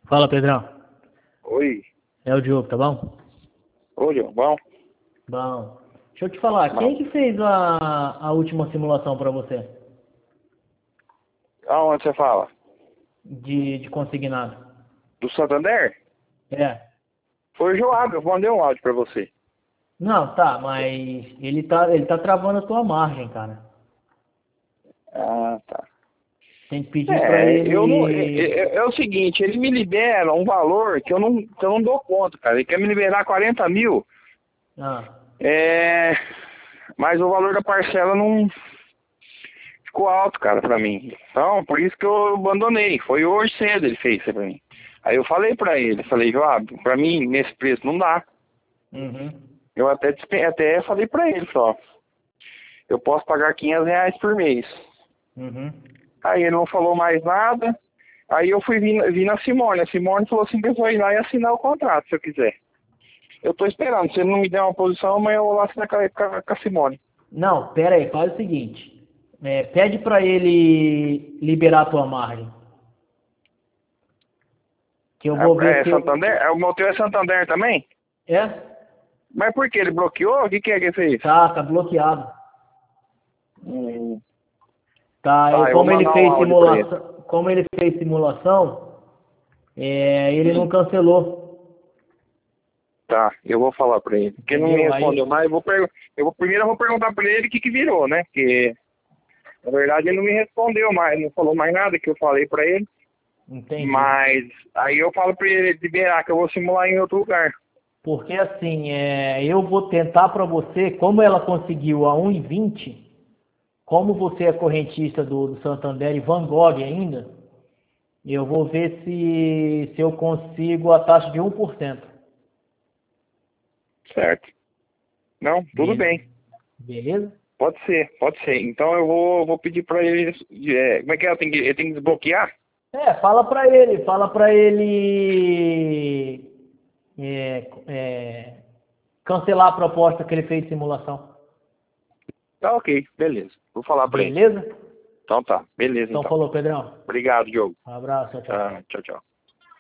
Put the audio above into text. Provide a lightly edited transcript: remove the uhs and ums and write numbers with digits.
Fala, Pedrão. Oi. É o Diogo, tá bom? Oi, Diogo. Bom? Bom. Deixa eu te falar, quem Bom. que fez a última simulação pra você? Aonde você fala? De consignado? Do Santander? É. Foi o Joab, eu mandei um áudio pra você. Não, tá, mas ele tá travando a tua margem, cara. Ah, tá. Tem que pedir pra É, eu não. ele. É o seguinte, ele me libera um valor que eu não dou conta, cara. Ele quer me liberar 40 mil, Ah, é, mas o valor da parcela não ficou alto, cara, pra mim. Então, por isso que eu abandonei. Foi hoje cedo ele fez isso pra mim. Aí eu falei pra ele, falei, Joab, pra mim, nesse preço não dá. uhum, Eu até falei pra ele, só. Eu posso pagar R$ 500 por mês. uhum. Aí ele não falou mais nada. Aí eu fui vir na Simone. A Simone falou assim que eu vou ir lá e assinar o contrato, se eu quiser. Eu tô esperando. Se ele não me der uma posição, amanhã eu vou lá assinar com a Simone. Não, pera aí, faz o seguinte. Pede pra ele liberar a tua margem. Que eu vou ver É se eu. Santander? O meu teu é Santander também? É? Mas por que? Ele bloqueou? O que é que ele fez? Tá bloqueado. Hum, Tá, tá, eu vou mandar um áudio pra ele. como ele fez simulação, ele não Hum, cancelou, tá, eu vou falar pra ele. Porque ele não me entendeu? respondeu Aí, mais. Primeiro eu vou perguntar pra ele o que virou, né? Porque, na verdade, ele não me respondeu mais. Não falou mais nada que eu falei pra ele. entendi. Mas aí eu falo pra ele liberar, que eu vou simular em outro lugar. Porque assim, eu vou tentar para você, como ela conseguiu a 1,20, como você é correntista do Santander e Van Gogh ainda, eu vou ver se eu consigo a taxa de 1%. Certo. Não, tudo bem. Beleza? Pode ser, pode ser. Então eu vou pedir pra ele. Como é que é? Ele tem que desbloquear? Fala para ele cancelar a proposta que ele fez de simulação. Tá, ok, beleza. Vou falar pra ele. Beleza? Então tá, beleza Então então. falou, Pedrão. Obrigado, Diogo. Um abraço, tchau, tchau. Tá, tchau, tchau.